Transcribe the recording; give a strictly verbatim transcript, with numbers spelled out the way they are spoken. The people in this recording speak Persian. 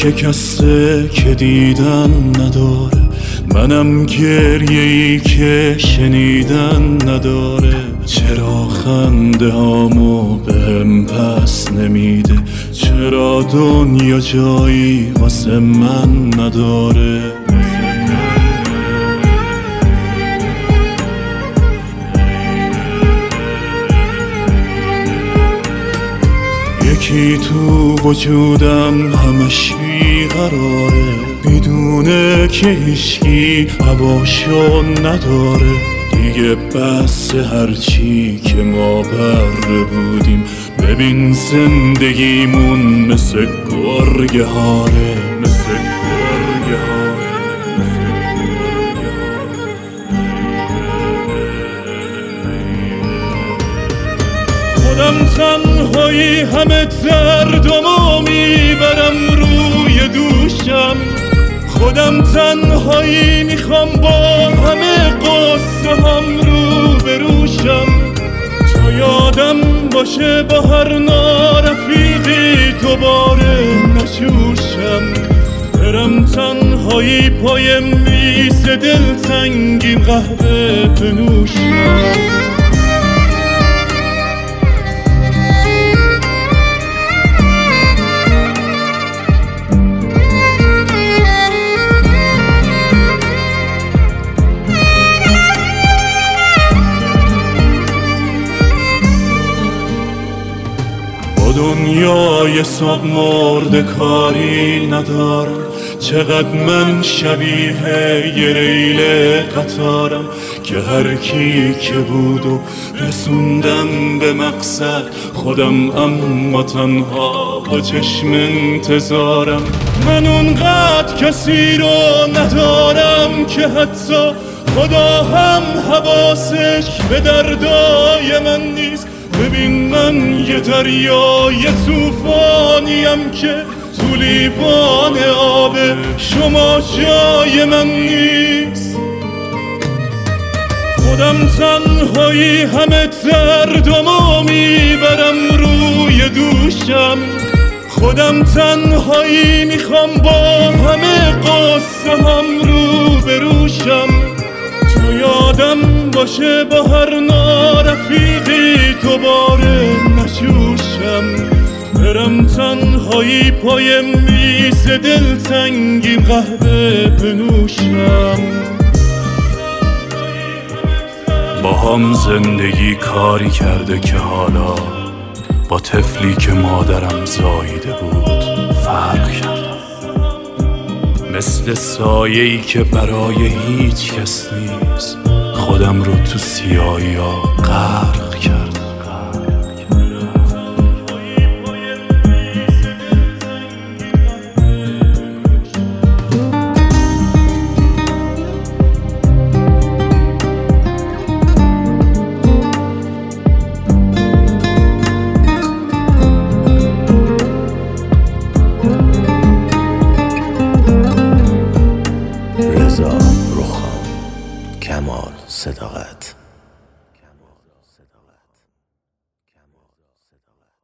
شکسته که دیدن نداره، منم گریه‌ای که شنیدن نداره. چرا خنده هامو بهم پس نمیده، چرا دنیا جایی واسه من نداره. یکی تو وجودم همش بیقراره، میدونه که هیچکی هواشو نداره. دیگه بس هرچی که ما بره بودیم، ببین زندگیمون مثل گرگه هاره، مثل گرگه هاره. خودم تنهایی همه دردمو میبرم روی دوشم، خودم تنهایی میخوام با همه قصه هم رو بروشم. تا یادم باشه با هر نارفیقی دوباره نجوشم، برم تنهایی پای میز دلتنگیم قهوه بنوشم. دنیای صبح مرده کاری ندارم، چقدر من شبیه یه ریل قطارم که هر کی که بود و رسوندم به مقصد خودم، اما تنها با چشم انتظارم. من اونقدر کسی رو ندارم که حتی خدا هم حواسش به دردای من نیست. ببین من یه دریای توفانیم که تو لیوان آب شما جای من نیست. خودم تنهایی همه دردمو میبرم روی دوشم، خودم تنهایی میخوام با همه قصه هم رو بروشم. تو یادم باشه با هر نارفیقی دوباره نجوشم، برم تنهایی پای میز دلتنگیم قهوه بنوشم. با هم زندگی کاری کرده که حالا با طفلی که مادرم زاییده بود فرق کردم. مثل سایه‌ای که برای هیچ کس نیست، خودم رو تو سیاهی ها غرق کردم. رضا رخان، کمال صداقت.